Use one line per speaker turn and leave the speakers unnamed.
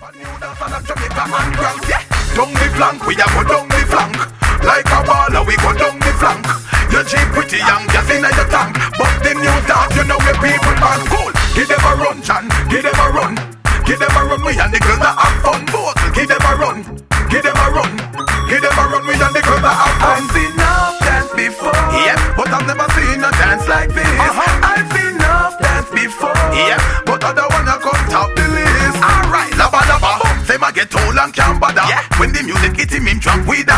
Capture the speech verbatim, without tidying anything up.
Down the flank, we a go down the flank. Like a baller, we go down the flank. Your Jeep pretty young, just in your tank. But the new dog, you know where people are cool. Give them a run, John, give them a run. Give them a run, we and the girls that have fun. Both, give them a run, give them a run. Give them a run, we and the girls that have fun. I've seen enough dance before, yeah, but I've never seen a dance like this. uh-huh. I've seen enough dance before, yeah, but other one a come top the list. Alright, laba laba, say my get old and can't bother. Yeah. When the music hit him, him drunk with